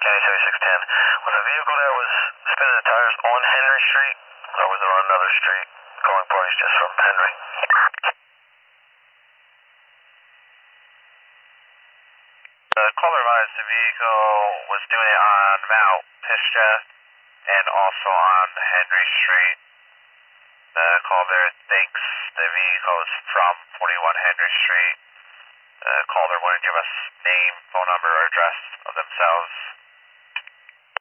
County 7610. Was a vehicle that was spinning the tires on Henry Street, or was it on another street, calling parties just from Henry? The caller advised the vehicle was doing it on Mount Pisgah and also on Henry Street. The caller thinks the vehicle is from 41 Henry Street. The caller wouldn't give us name, phone number, or address of themselves.